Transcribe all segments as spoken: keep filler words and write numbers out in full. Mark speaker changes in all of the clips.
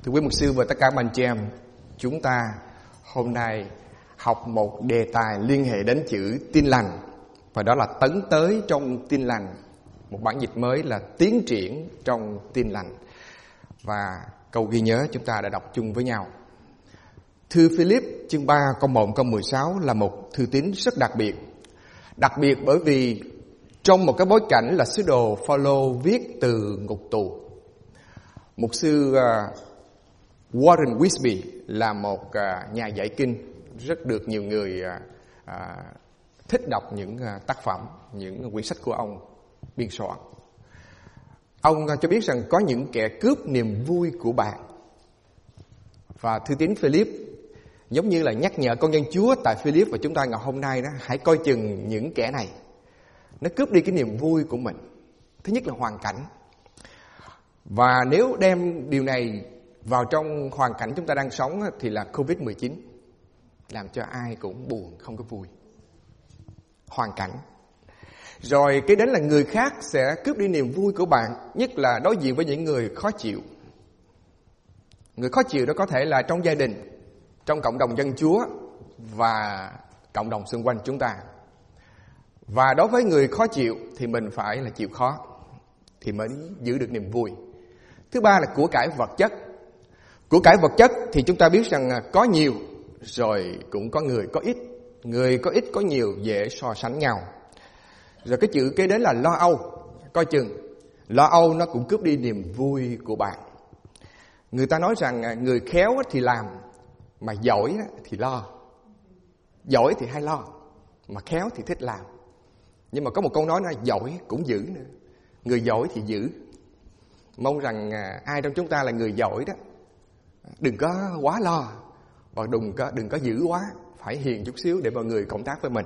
Speaker 1: Thưa quý mục sư và tất cả bạn chị em, chúng ta hôm nay học một đề tài liên hệ đến chữ tin lành, và đó là tấn tới trong tin lành. Một bản dịch mới là tiến triển trong tin lành. Và câu ghi nhớ chúng ta đã đọc chung với nhau. Thư Philip chương ba câu một câu mười sáu là một thư tín rất đặc biệt. Đặc biệt bởi vì trong một cái bối cảnh là sứ đồ Phaolô viết từ ngục tù. Mục sư uh, Warren Wiersbe là một uh, nhà giải kinh rất được nhiều người uh, uh, thích đọc những uh, tác phẩm, những quyển sách của ông biên soạn. Ông uh, cho biết rằng có những kẻ cướp niềm vui của bạn. Và thư tín Philip giống như là nhắc nhở con dân Chúa tại Philip và chúng ta ngày hôm nay đó, hãy coi chừng những kẻ này. Nó cướp đi cái niềm vui của mình. Thứ nhất là hoàn cảnh. Và nếu đem điều này vào trong hoàn cảnh chúng ta đang sống thì là covid mười chín, làm cho ai cũng buồn, không có vui. Hoàn cảnh. Rồi cái đến là người khác sẽ cướp đi niềm vui của bạn, nhất là đối diện với những người khó chịu. Người khó chịu đó có thể là trong gia đình, trong cộng đồng dân Chúa và cộng đồng xung quanh chúng ta. Và đối với người khó chịu thì mình phải là chịu khó thì mới giữ được niềm vui. Thứ ba là của cải vật chất. Của cải vật chất thì chúng ta biết rằng có nhiều rồi cũng có người có ít. Người có ít có nhiều dễ so sánh nhau. Rồi cái chữ kế đến là lo âu. Coi chừng, lo âu nó cũng cướp đi niềm vui của bạn. Người ta nói rằng người khéo thì làm, mà giỏi thì lo. Giỏi thì hay lo, mà khéo thì thích làm. Nhưng mà có một câu nói là giỏi cũng giữ nữa. Người giỏi thì giữ. Mong rằng ai trong chúng ta là người giỏi đó, đừng có quá lo và đừng có, đừng có giữ quá. Phải hiền chút xíu để mọi người cộng tác với mình.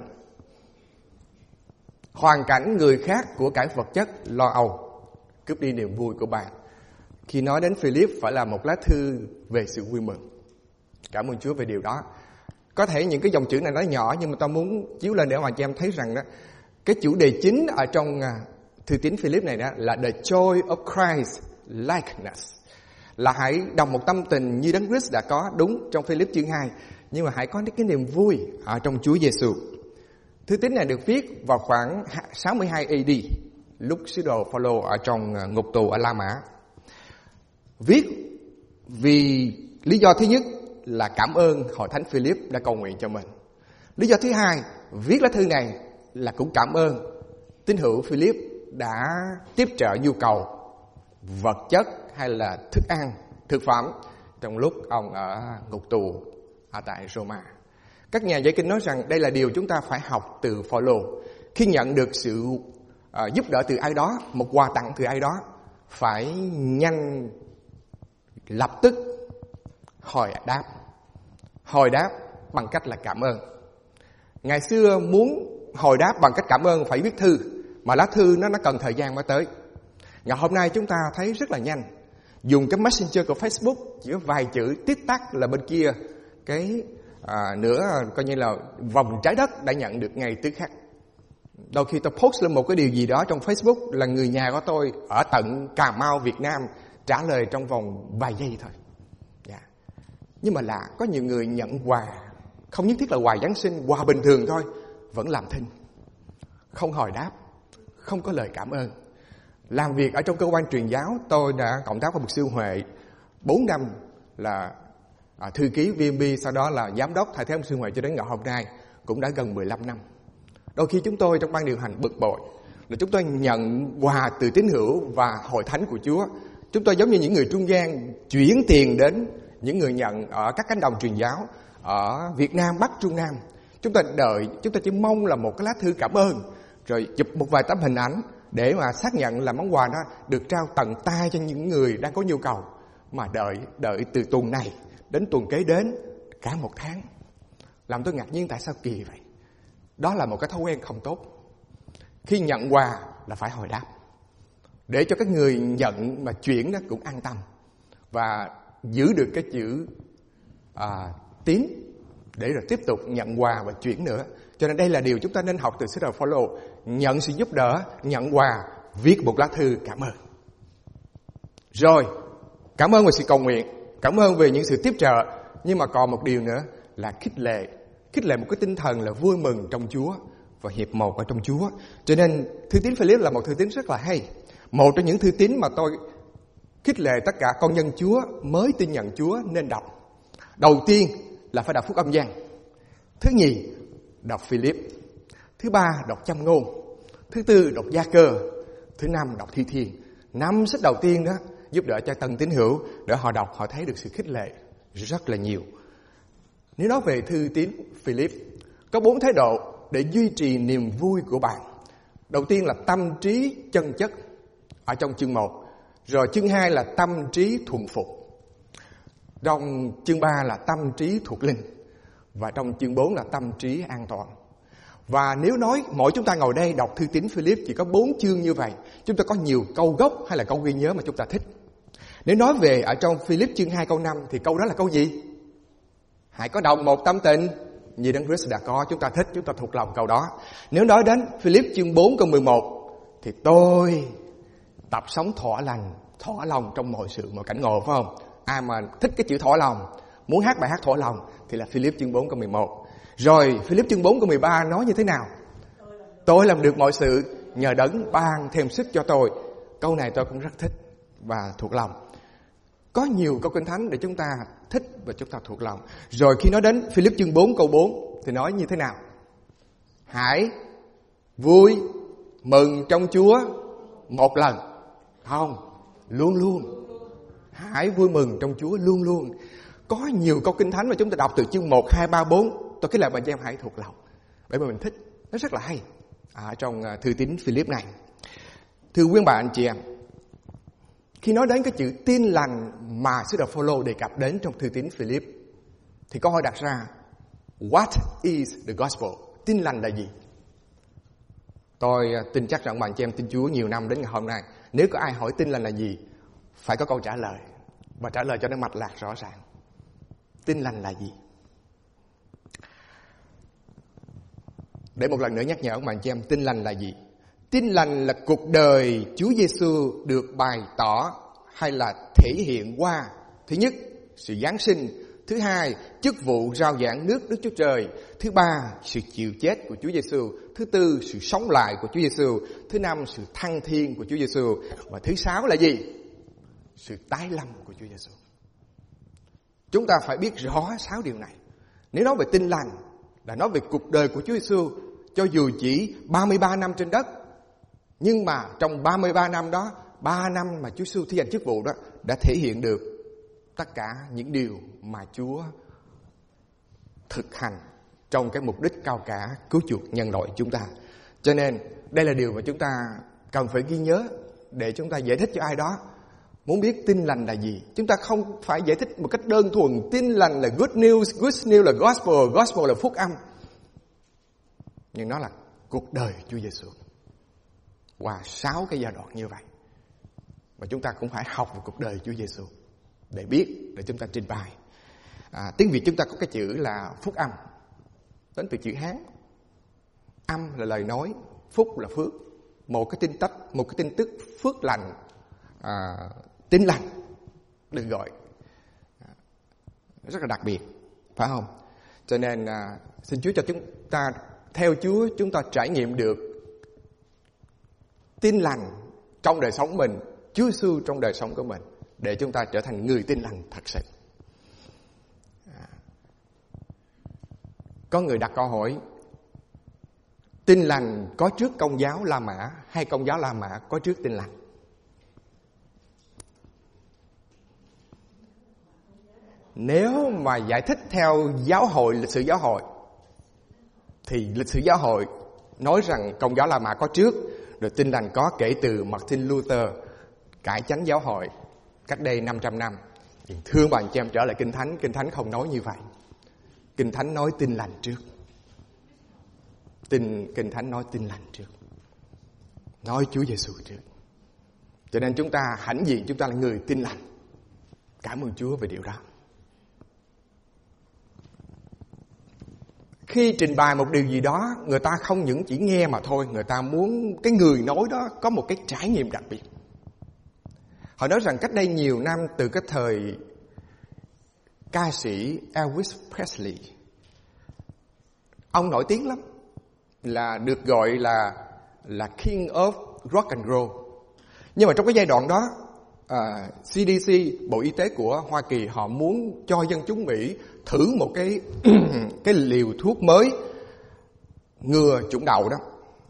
Speaker 1: Hoàn cảnh, người khác, của cải vật chất, lo âu cướp đi niềm vui của bạn. Khi nói đến Philip phải là một lá thư về sự vui mừng. Cảm ơn Chúa về điều đó. Có thể những cái dòng chữ này nó nhỏ, nhưng mà ta muốn chiếu lên để mà cho em thấy rằng đó, cái chủ đề chính ở trong thư tín Philip này đó là the joy of Christ likeness. Là hãy đồng một tâm tình như Đấng Christ đã có, đúng trong Philip chương hai, nhưng mà hãy có cái niềm vui ở trong Chúa Giêsu. Thư tín này được viết vào khoảng sáu mươi hai A D, lúc sứ đồ Phaolô ở trong ngục tù ở La Mã. Viết vì lý do thứ nhất là cảm ơn hội thánh Philip đã cầu nguyện cho mình. Lý do thứ hai, viết lá thư này là cũng cảm ơn tín hữu Philip đã tiếp trợ nhu cầu vật chất hay là thức ăn, thực phẩm trong lúc ông ở ngục tù ở tại Roma. Các nhà giải kinh nói rằng đây là điều chúng ta phải học từ Phaolô. Khi nhận được sự uh, giúp đỡ từ ai đó, một quà tặng từ ai đó, phải nhanh lập tức hồi đáp. Hồi đáp bằng cách là cảm ơn. Ngày xưa muốn hồi đáp bằng cách cảm ơn phải viết thư, mà lá thư nó nó cần thời gian mới tới. Ngày hôm nay chúng ta thấy rất là nhanh. Dùng cái Messenger của Facebook, chỉ có vài chữ tít tắt là bên kia cái à, nửa coi như là vòng trái đất đã nhận được ngay tức khắc. Đôi khi tôi post lên một cái điều gì đó trong Facebook là người nhà của tôi ở tận Cà Mau, Việt Nam trả lời trong vòng vài giây thôi. Yeah. Nhưng mà là có nhiều người nhận quà, không nhất thiết là quà Giáng sinh, quà bình thường thôi, vẫn làm thinh, không hồi đáp, không có lời cảm ơn. Làm việc ở trong cơ quan truyền giáo, tôi đã cộng tác với mục sư Huệ bốn năm là à, thư ký vê em bê, sau đó là giám đốc thay thế mục sư Huệ cho đến ngày hôm nay, cũng đã gần mười lăm năm. Đôi khi chúng tôi trong ban điều hành bực bội là chúng tôi nhận quà từ tín hữu và hội thánh của Chúa. Chúng tôi giống như những người trung gian chuyển tiền đến những người nhận ở các cánh đồng truyền giáo ở Việt Nam, Bắc, Trung Nam. Chúng ta đợi, chúng ta chỉ mong là một cái lá thư cảm ơn, rồi chụp một vài tấm hình ảnh để mà xác nhận là món quà đó được trao tận tay cho những người đang có nhu cầu. Mà đợi, đợi từ tuần này đến tuần kế đến cả một tháng. Làm tôi ngạc nhiên tại sao kỳ vậy. Đó là một cái thói quen không tốt. Khi nhận quà là phải hồi đáp, để cho các người nhận mà chuyển đó cũng an tâm và giữ được cái chữ à, tín để rồi tiếp tục nhận quà và chuyển nữa. Cho nên đây là điều chúng ta nên học từ sứ đồ Phaolô. Nhận sự giúp đỡ, nhận quà, viết một lá thư cảm ơn. Rồi, cảm ơn về sự cầu nguyện. cảm ơn về những sự tiếp trợ, nhưng mà còn một điều nữa là khích lệ. Khích lệ một cái tinh thần là vui mừng trong Chúa và hiệp một ở trong Chúa. Cho nên thư tín Philip là một thư tín rất là hay. Một trong những thư tín mà tôi khích lệ tất cả con nhân Chúa mới tin nhận Chúa nên đọc. Đầu tiên là phải đọc Phúc Âm Giăng. Thứ nhì, đọc Philip. Thứ ba, đọc Châm Ngôn. Thứ tư, đọc Gia Cơ. Thứ năm, đọc Thi Thiên. Năm sách đầu tiên đó giúp đỡ cho tân tín hữu để họ đọc, họ thấy được sự khích lệ rất là nhiều. Nếu nói về thư tín Philip, có bốn thái độ để duy trì niềm vui của bạn. Đầu tiên là tâm trí chân chất ở trong chương một. Rồi chương hai là tâm trí thuần phục. Trong chương ba là tâm trí thuộc linh. Và trong chương bốn là tâm trí an toàn. Và nếu nói mỗi chúng ta ngồi đây đọc thư tín Philip chỉ có bốn chương như vậy, chúng ta có nhiều câu gốc hay là câu ghi nhớ mà chúng ta thích. Nếu nói về ở trong Philip chương hai câu năm thì câu đó là câu gì? Hãy có đồng một tâm tình như Đấng Christ đã có. Chúng ta thích, chúng ta thuộc lòng câu đó. Nếu nói đến Philip chương bốn câu mười một thì tôi tập sống thỏa lành, thỏa lòng trong mọi sự, mọi cảnh ngộ, phải không? Ai mà thích cái chữ thỏa lòng, muốn hát bài hát thỏa lòng thì là Philip chương bốn câu mười một. Rồi Philip chương bốn câu mười ba nói như thế nào? Tôi làm được mọi sự nhờ Đấng ban thêm sức cho tôi. Câu này tôi cũng rất thích và thuộc lòng. Có nhiều câu Kinh Thánh để chúng ta thích và chúng ta thuộc lòng. Rồi khi nói đến Philip chương bốn câu bốn thì nói như thế nào? Hãy vui mừng trong Chúa một lần. Không, luôn luôn. Hãy vui mừng trong Chúa luôn luôn. Có nhiều câu Kinh Thánh mà chúng ta đọc từ chương một, hai, ba, bốn. Tôi cái lời bà chị em hãy thuộc lòng. Bởi vì mình thích. Nó rất là hay ở trong thư tín Philip này. Thưa quý bà anh chị em, khi nói đến cái chữ tin lành mà sứ đồ Phôlô đề cập đến trong thư tín Philip thì câu hỏi đặt ra, what is the gospel? Tin lành là gì? Tôi tin chắc rằng bạn chị em tin Chúa nhiều năm đến ngày hôm nay, nếu có ai hỏi tin lành là gì, phải có câu trả lời và trả lời cho nó mạch lạc rõ ràng. Tin lành là gì? Để một lần nữa nhắc nhở bạn chị em, tin lành là gì? Tin lành là cuộc đời Chúa Giêsu được bày tỏ hay là thể hiện qua, thứ nhất, sự giáng sinh. Thứ hai, chức vụ rao giảng nước Đức Chúa Trời. Thứ ba, sự chịu chết của Chúa Giêsu. Thứ tư, sự sống lại của Chúa Giêsu. Thứ năm, sự thăng thiên của Chúa Giêsu. Và thứ sáu là gì? Sự tái lâm của Chúa Giêsu. Chúng ta phải biết rõ sáu điều này. Nếu nói về tin lành là nói về cuộc đời của Chúa Giêsu, cho dù chỉ ba mươi ba năm trên đất, nhưng mà trong ba mươi ba năm đó, ba năm mà Chúa Giêsu thi hành chức vụ đó đã thể hiện được tất cả những điều mà Chúa thực hành trong cái mục đích cao cả cứu chuộc nhân loại chúng ta. Cho nên đây là điều mà chúng ta cần phải ghi nhớ để chúng ta giải thích cho ai đó muốn biết tin lành là gì. Chúng ta không phải giải thích một cách đơn thuần tin lành là good news, good news là gospel, gospel là phúc âm. Nhưng nó là cuộc đời Chúa Giêsu qua sáu cái giai đoạn như vậy. Và chúng ta cũng phải học về cuộc đời Chúa Giêsu để biết, để chúng ta trình bày. À, tiếng Việt chúng ta có cái chữ là phúc âm, đến từ chữ Hán. Âm là lời nói, phúc là phước. Một cái tin tức, một cái tin tức phước lành, à, tin lành được gọi à, rất là đặc biệt, phải không? Cho nên à, xin Chúa cho chúng ta theo Chúa, chúng ta trải nghiệm được tin lành trong đời sống mình, Chúa Giêsu trong đời sống của mình, để chúng ta trở thành người tin lành thật sự. À, có người đặt câu hỏi, tin lành có trước Công giáo La Mã hay Công giáo La Mã có trước tin lành? Nếu mà giải thích theo giáo hội, lịch sử giáo hội, thì lịch sử giáo hội nói rằng Công giáo La Mã có trước, rồi tin lành có kể từ Martin Luther cải chánh giáo hội cách đây năm trăm năm. Thưa bạn chị em, trở lại Kinh Thánh, Kinh Thánh không nói như vậy. Kinh Thánh nói tin lành trước. Tin Kinh Thánh nói tin lành trước, nói Chúa Giêsu trước. Cho nên chúng ta hãnh diện chúng ta là người tin lành. Cảm ơn Chúa về điều đó. Khi trình bày một điều gì đó, người ta không những chỉ nghe mà thôi, người ta muốn cái người nói đó có một cái trải nghiệm đặc biệt. Họ nói rằng cách đây nhiều năm, từ cái thời ca sĩ Elvis Presley. Ông nổi tiếng lắm, là được gọi là là King of Rock and Roll. Nhưng mà trong cái giai đoạn đó, à, xê đê xê, Bộ Y tế của Hoa Kỳ, họ muốn cho dân chúng Mỹ thử một cái cái liều thuốc mới ngừa chủng đầu đó,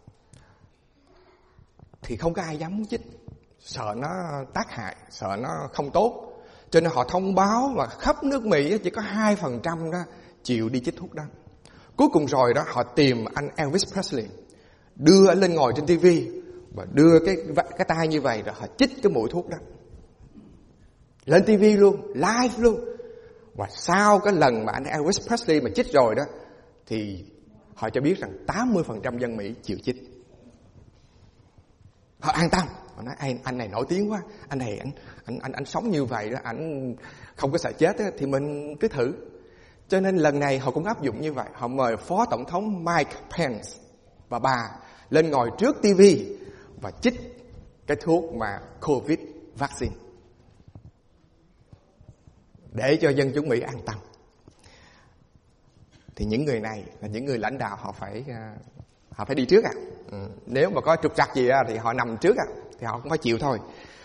Speaker 1: thì không có ai dám muốn chích, sợ nó tác hại, sợ nó không tốt. Cho nên họ thông báo mà khắp nước Mỹ chỉ có hai phần trăm đó chịu đi chích thuốc đó. Cuối cùng rồi đó, họ tìm anh Elvis Presley, đưa anh lên ngồi trên ti vi và đưa cái cái tay như vậy, rồi họ chích cái mũi thuốc đó lên ti vi luôn, live luôn. Và sau cái lần mà anh Elvis Presley mà chích rồi đó, thì họ cho biết rằng tám mươi phần trăm dân Mỹ chịu chích. Họ an tâm. Họ nói anh, anh này nổi tiếng quá, anh này anh anh anh, anh sống như vậy đó, anh không có sợ chết đó, thì mình cứ thử. Cho nên lần này họ cũng áp dụng như vậy. Họ mời Phó Tổng thống Mike Pence và bà lên ngồi trước ti vi và chích cái thuốc mà Covid vaccine để cho dân chúng Mỹ an tâm. Thì những người này là những người lãnh đạo, họ phải họ phải đi trước à. Ừ. Nếu mà có trục trặc gì à, thì họ nằm trước à, thì họ cũng phải chịu thôi.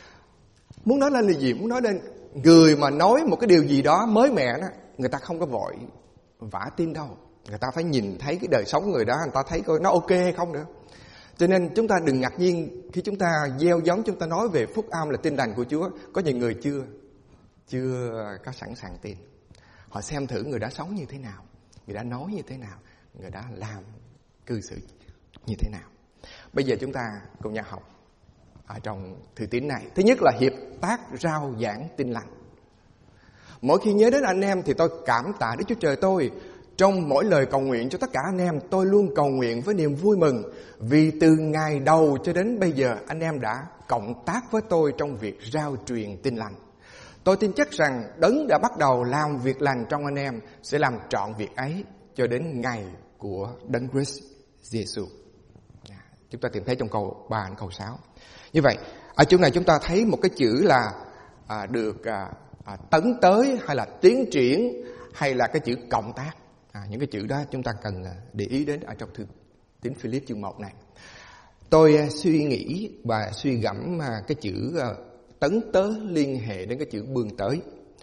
Speaker 1: Muốn nói lên là gì? Muốn nói lên người mà nói một cái điều gì đó mới mẻ đó, người ta không có vội vả tin đâu. Người ta phải nhìn thấy cái đời sống người đó, người ta thấy coi nó ok hay không nữa. Cho nên chúng ta đừng ngạc nhiên khi chúng ta gieo giống, chúng ta nói về phúc âm là tin lành của Chúa. Có những người chưa chưa có sẵn sàng tin. Họ xem thử người đã sống như thế nào, người đã nói như thế nào, người đã làm cư xử như thế nào. Bây giờ chúng ta cùng nhau học ở trong thư tín này. Thứ nhất là hiệp tác rao giảng tin lành. Mỗi khi nhớ đến anh em thì tôi cảm tạ Đức Chúa Trời tôi. Trong mỗi lời cầu nguyện cho tất cả anh em, tôi luôn cầu nguyện với niềm vui mừng, vì từ ngày đầu cho đến bây giờ anh em đã cộng tác với tôi trong việc rao truyền tin lành. Tôi tin chắc rằng Đấng đã bắt đầu làm việc lành trong anh em sẽ làm trọn việc ấy cho đến ngày của Đấng Christ Jesus. Chúng ta tìm thấy trong câu ba đến câu sáu. Như vậy, ở chỗ này chúng ta thấy một cái chữ là à, được à, à, tấn tới, hay là tiến triển, hay là cái chữ cộng tác. À, những cái chữ đó chúng ta cần để ý đến ở trong thư tín Philip chương một này. Tôi uh, suy nghĩ và suy gẫm uh, cái chữ uh, tấn tới liên hệ đến cái chữ bươn tới.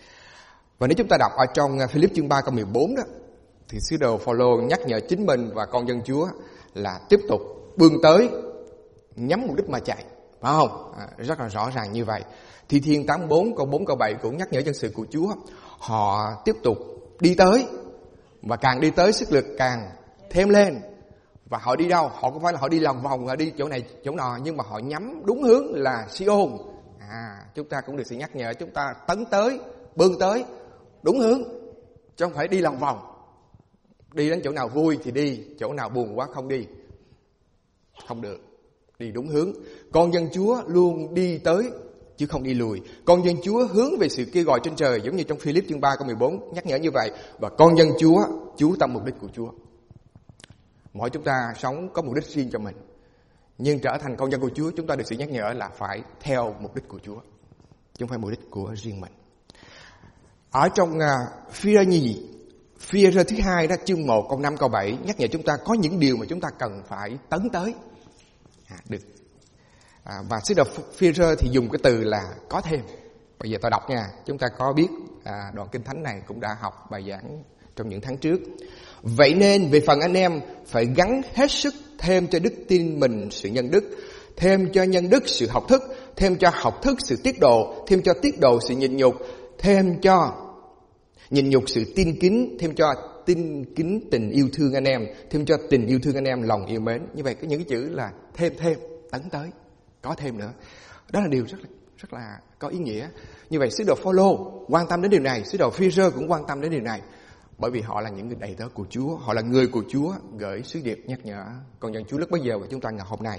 Speaker 1: Và nếu chúng ta đọc ở trong uh, Philip chương ba câu mười bốn đó, thì sứ đồ Phaolô nhắc nhở chính mình và con dân Chúa là tiếp tục bươn tới, nhắm mục đích mà chạy, phải không? À, rất là rõ ràng như vậy. Thi Thiên tám mươi bốn câu bốn câu bảy cũng nhắc nhở dân sự của Chúa, họ tiếp tục đi tới, và càng đi tới sức lực càng thêm lên. Và họ đi đâu? Họ không phải là họ đi lòng vòng, họ đi chỗ này chỗ nọ, nhưng mà họ nhắm đúng hướng là Sion. À, chúng ta cũng được sự nhắc nhở chúng ta tấn tới, bươn tới đúng hướng, chứ không phải đi lòng vòng. Đi đến chỗ nào vui thì đi, chỗ nào buồn quá không đi, không được. Đi đúng hướng. Con dân Chúa luôn đi tới chứ không đi lùi. Con dân Chúa hướng về sự kêu gọi trên trời, giống như trong Philip chương ba câu mười bốn nhắc nhở như vậy. Và con dân Chúa chú tâm mục đích của Chúa. Mỗi chúng ta sống có mục đích riêng cho mình, nhưng trở thành con dân của Chúa, chúng ta được sự nhắc nhở là phải theo mục đích của Chúa, chứ không phải mục đích của riêng mình. Ở trong uh, Phi-rơ nhì, Phi-rơ thứ hai đó, chương một câu năm câu bảy nhắc nhở chúng ta có những điều mà chúng ta cần phải tấn tới. À, được. À, và sứ đồ Phi-rơ thì dùng cái từ là có thêm. Bây giờ tôi đọc nha, chúng ta có biết à, đoạn kinh thánh này cũng đã học bài giảng trong những tháng trước. Vậy nên về phần anh em phải gắng hết sức thêm cho đức tin mình sự nhân đức, thêm cho nhân đức sự học thức, thêm cho học thức sự tiết độ, thêm cho tiết độ sự nhịn nhục, thêm cho nhịn nhục sự tin kính, thêm cho tin kính tình yêu thương anh em, thêm cho tình yêu thương anh em lòng yêu mến. Như vậy có những cái chữ là thêm thêm, tấn tới, có thêm nữa. Đó là điều rất là rất là có ý nghĩa. Như vậy sứ đồ Phaolô quan tâm đến điều này, sứ đồ Phi-rơ cũng quan tâm đến điều này, bởi vì họ là những người đầy tớ của Chúa, họ là người của Chúa, gửi sứ điệp nhắc nhở con dân Chúa lúc bấy giờ và chúng ta ngày hôm nay.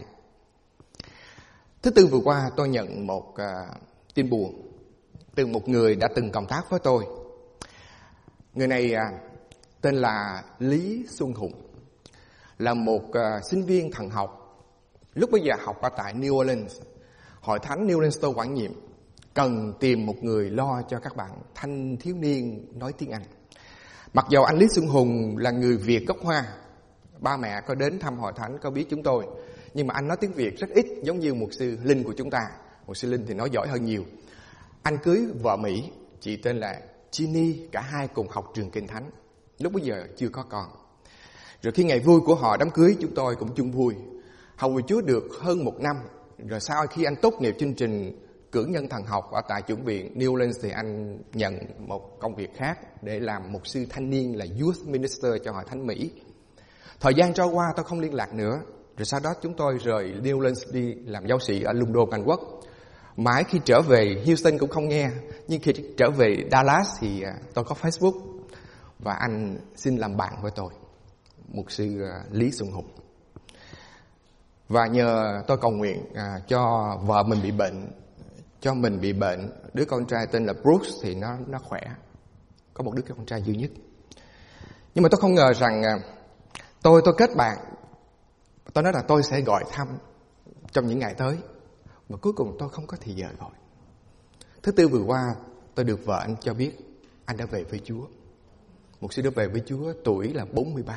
Speaker 1: Thứ tư vừa qua tôi nhận một uh, tin buồn từ một người đã từng cộng tác với tôi. Người này uh, tên là Lý Xuân Hùng, là một uh, sinh viên thần học, lúc bấy giờ học ở tại New Orleans, hội thánh New Orleans tôi quản nhiệm. cần tìm một người lo cho các bạn thanh thiếu niên nói tiếng Anh. Mặc dầu anh Lý Xuân Hùng là người Việt gốc Hoa, ba mẹ có đến thăm hội thánh có biết chúng tôi, nhưng mà anh nói tiếng Việt rất ít, giống như mục sư Linh của chúng ta. Mục sư Linh thì nói giỏi hơn nhiều. Anh cưới vợ Mỹ, chị tên là Ginny, cả hai cùng học trường Kinh Thánh. Lúc bấy giờ chưa có con. Rồi khi ngày vui của họ đám cưới, chúng tôi cũng chung vui. Hầu vì Chúa được hơn một năm. Rồi sau khi anh tốt nghiệp chương trình cử nhân thần học ở tại chủng viện New Orleans thì anh nhận một công việc khác để làm mục sư thanh niên là Youth Minister cho hội thánh Mỹ. Thời gian trôi qua tôi không liên lạc nữa. Rồi sau đó chúng tôi rời New Orleans đi làm giáo sĩ ở London, Anh Quốc. Mãi khi trở về Houston cũng không nghe. Nhưng khi trở về Dallas thì tôi có Facebook. Và anh xin làm bạn với tôi, mục sư Lý Xuân Hùng. Và nhờ tôi cầu nguyện à, cho vợ mình bị bệnh, cho mình bị bệnh. Đứa con trai tên là Brooks thì nó nó khỏe, có một đứa con trai duy nhất. Nhưng mà tôi không ngờ rằng à, tôi tôi kết bạn. Tôi nói là tôi sẽ gọi thăm trong những ngày tới, mà cuối cùng tôi không có thì giờ gọi. Thứ Tư vừa qua tôi được vợ anh cho biết anh đã về với Chúa. Một sư đã về với Chúa, tuổi là bốn mươi ba.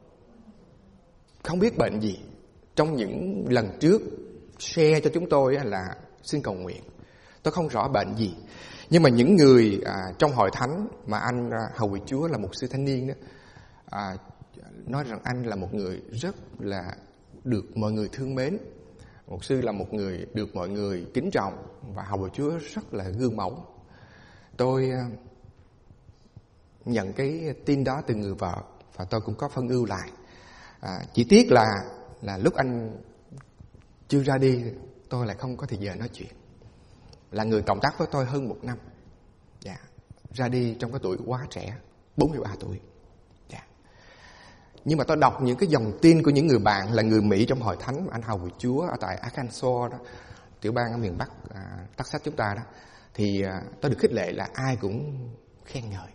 Speaker 1: Không biết bệnh gì. Trong những lần trước share cho chúng tôi là xin cầu nguyện. Tôi không rõ bệnh gì. Nhưng mà những người à, trong hội thánh mà anh à, hầu việc Chúa là một sư thanh niên đó, à, nói rằng anh là một người rất là được mọi người thương mến. Một sư là một người được mọi người kính trọng và hầu việc Chúa rất là gương mẫu. Tôi à, nhận cái tin đó từ người vợ và tôi cũng có phân ưu lại. À, chỉ tiếc là là lúc anh chưa ra đi tôi lại không có thời giờ nói chuyện. Là người cộng tác với tôi hơn một năm, dạ, ra đi trong cái tuổi quá trẻ, bốn mươi ba tuổi. Dạ. Nhưng mà tôi đọc những cái dòng tin của những người bạn là người Mỹ trong hội thánh anh hầu việc Chúa ở tại Arkansas đó, tiểu bang ở miền Bắc à, Texas chúng ta đó, thì à, tôi được khích lệ là ai cũng khen ngợi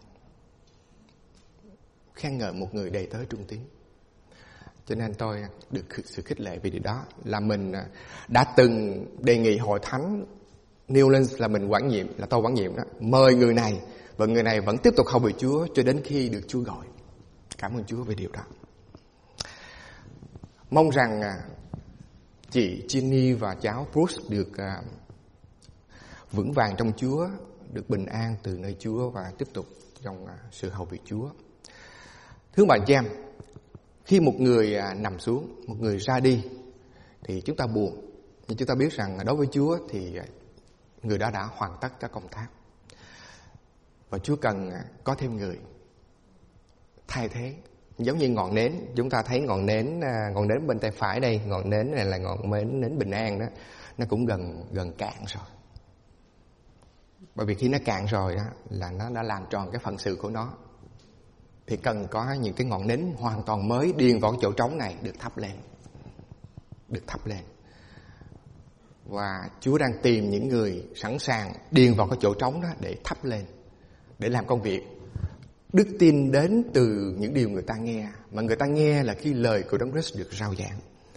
Speaker 1: khen ngợi một người đầy tớ trung tín. Cho nên tôi được sự khích lệ vì điều đó. Là mình đã từng đề nghị hội thánh New Orleans là mình quản nhiệm, là tôi quản nhiệm đó, mời người này, và người này vẫn tiếp tục hầu việc Chúa cho đến khi được Chúa gọi. Cảm ơn Chúa về điều đó. Mong rằng chị Ginny và cháu Bruce được vững vàng trong Chúa, được bình an từ nơi Chúa và tiếp tục trong sự hầu việc Chúa. Thưa bà chị em, khi một người nằm xuống, một người ra đi thì chúng ta buồn. Nhưng chúng ta biết rằng đối với Chúa thì người đó đã hoàn tất các công tác. Và Chúa cần có thêm người thay thế. Giống như ngọn nến, chúng ta thấy ngọn nến ngọn nến bên tay phải đây, ngọn nến này là ngọn nến, nến bình an đó, nó cũng gần gần cạn rồi. Bởi vì khi nó cạn rồi đó, là nó đã làm tròn cái phận sự của nó. Thì cần có những cái ngọn nến hoàn toàn mới điền vào chỗ trống này được thắp lên. Được thắp lên. Và Chúa đang tìm những người sẵn sàng điền vào cái chỗ trống đó để thắp lên, để làm công việc. Đức tin đến từ những điều người ta nghe, mà người ta nghe là khi lời của Đấng Christ được rao giảng,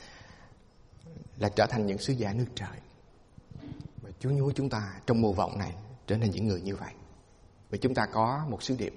Speaker 1: là trở thành những sứ giả nước trời. Và Chúa nhớ chúng ta trong mùa vọng này trở nên những người như vậy. Vì chúng ta có một sứ điệp,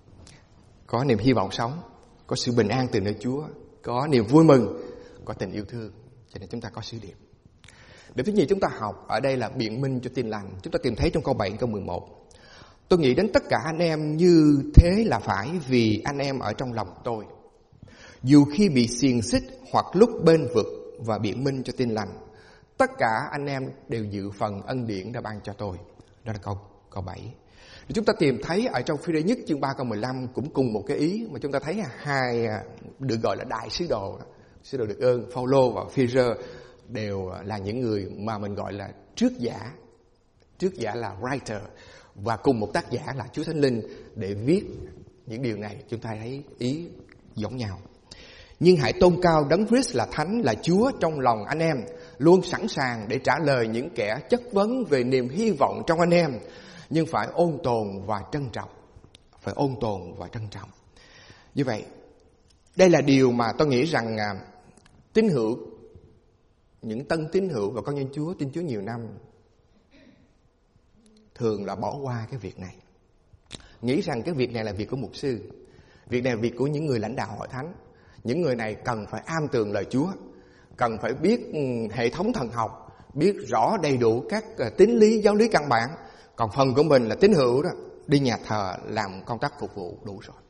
Speaker 1: có niềm hy vọng sống, có sự bình an từ nơi Chúa, có niềm vui mừng, có tình yêu thương, cho nên chúng ta có sứ điệp. Điểm thứ nhì chúng ta học ở đây là biện minh cho tin lành. Chúng ta tìm thấy trong câu bảy, câu mười một. Tôi nghĩ đến tất cả anh em như thế là phải vì anh em ở trong lòng tôi. Dù khi bị xiềng xích hoặc lúc bên vực và biện minh cho tin lành, tất cả anh em đều dự phần ân điển đã ban cho tôi. Đó là câu câu bảy. Chúng ta tìm thấy ở trong Phi-rê nhất chương ba câu mười lăm cũng cùng một cái ý mà chúng ta thấy hai được gọi là đại sứ đồ. Sứ đồ được ơn, Phao-lô và Phi-rơ đều là những người mà mình gọi là trước giả. Trước giả là writer. Và cùng một tác giả là Chúa Thánh Linh để viết những điều này. Chúng ta thấy ý giống nhau. Nhưng hãy tôn cao Đấng Christ là Thánh, là Chúa trong lòng anh em, luôn sẵn sàng để trả lời những kẻ chất vấn về niềm hy vọng trong anh em. Nhưng phải ôn tồn và trân trọng. Phải ôn tồn và trân trọng. Như vậy, đây là điều mà tôi nghĩ rằng à, tín hữu, những tân tín hữu và con nhân Chúa, tin Chúa nhiều năm, thường là bỏ qua cái việc này, nghĩ rằng cái việc này là việc của mục sư, việc này là việc của những người lãnh đạo hội thánh. Những người này cần phải am tường lời Chúa, cần phải biết hệ thống thần học, biết rõ đầy đủ các tín lý, giáo lý căn bản. Còn phần của mình là tín hữu đó, đi nhà thờ làm công tác phục vụ đủ rồi.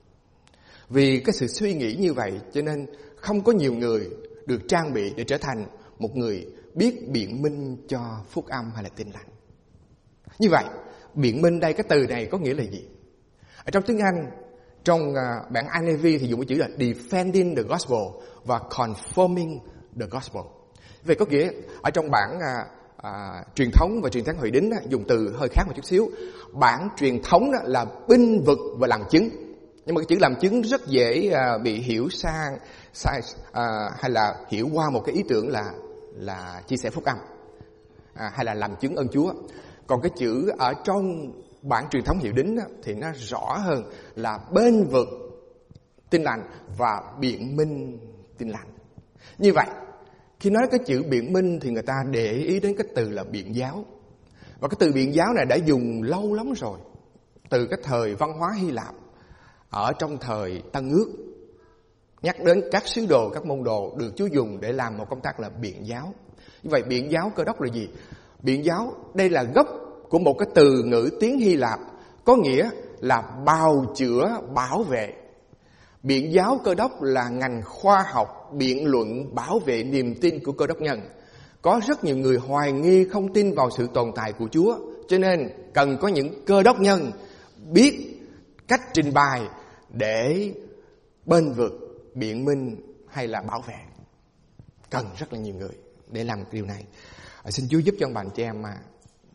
Speaker 1: Vì cái sự suy nghĩ như vậy cho nên không có nhiều người được trang bị để trở thành một người biết biện minh cho phúc âm hay là tin lành. Như vậy, biện minh đây, cái từ này có nghĩa là gì? Ở trong tiếng Anh, trong uh, bản en a vê thì dùng cái chữ là defending the gospel và conforming the gospel. Vậy có nghĩa ở trong bản uh, uh, truyền thống và truyền thống Hội Đính uh, dùng từ hơi khác một chút xíu. Bản truyền thống uh, là binh vực và làm chứng. Nhưng mà cái chữ làm chứng rất dễ uh, bị hiểu sang sai uh, hay là hiểu qua một cái ý tưởng là là chia sẻ phúc âm à, hay là làm chứng ơn Chúa. Còn cái chữ ở trong bản truyền thống Hiệu Đính thì nó rõ hơn là bên vực tin lành và biện minh tin lành. Như vậy, khi nói cái chữ biện minh thì người ta để ý đến cái từ là biện giáo. Và cái từ biện giáo này đã dùng lâu lắm rồi, từ cái thời văn hóa Hy Lạp, ở trong thời Tân Ước, nhắc đến các sứ đồ, các môn đồ được Chúa dùng để làm một công tác là biện giáo. Như vậy biện giáo Cơ Đốc là gì? Biện giáo đây là gốc của một cái từ ngữ tiếng Hy Lạp có nghĩa là bào chữa, bảo vệ. Biện giáo Cơ Đốc là ngành khoa học biện luận bảo vệ niềm tin của Cơ Đốc nhân. Có rất nhiều người hoài nghi, không tin vào sự tồn tại của Chúa, cho nên cần có những Cơ Đốc nhân biết cách trình bày để bênh vực, biện minh hay là bảo vệ. Cần rất là nhiều người để làm điều này. À, xin Chúa giúp cho ông bà anh chị em mà